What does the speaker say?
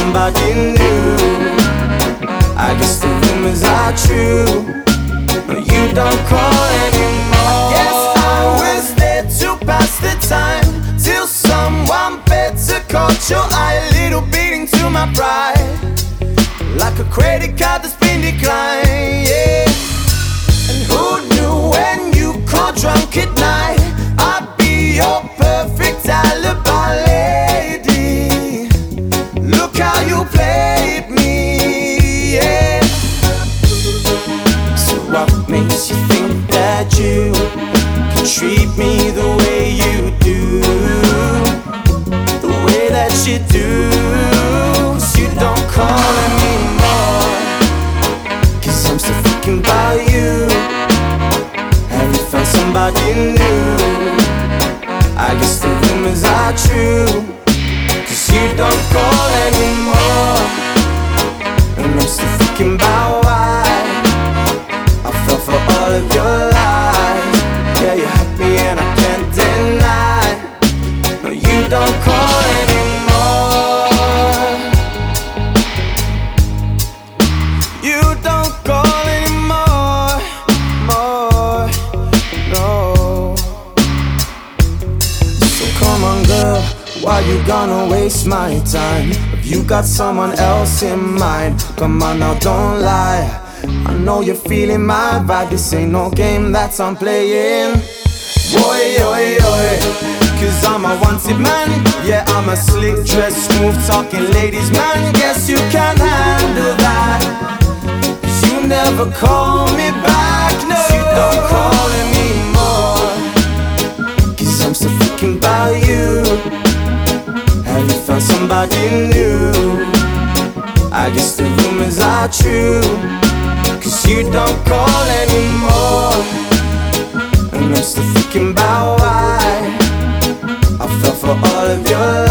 somebody new. I guess the rumors are true, but you don't call anymore. I guess I was there to pass the time till someone better caught your eye. A little beating to my pride, like a credit card that's been declined, yeah. And who knew when you call drunk at night I'd be your perfect alibi lady? Look how you played me, yeah. So what makes you think that you can treat me the way you do, the way that you do? 'Cause you don't call anymore, 'cause I'm still thinking about you. Have you found somebody new? I guess the rumors are true, 'cause you don't call anymore. And I'm still thinking about why I fell for all of your lies. Yeah, you're happy and I can't deny. No, you don't call anymore. You don't call anymore, more, no. So come on girl, why you gonna waste my time? If you got someone else in mind, come on now, don't lie. I know you're feeling my vibe, this ain't no game that I'm playing. Boy, oi, oi, 'cause I'm a wanted man. Yeah, I'm a slick dress, smooth talking ladies man. Guess you can't handle that, 'cause you never call me back. No, you don't call anymore, 'cause I'm still thinking about you. Have you found somebody new? I guess the rumors are true, 'cause you don't call anymore. And I'm still thinking about why I fell for all of your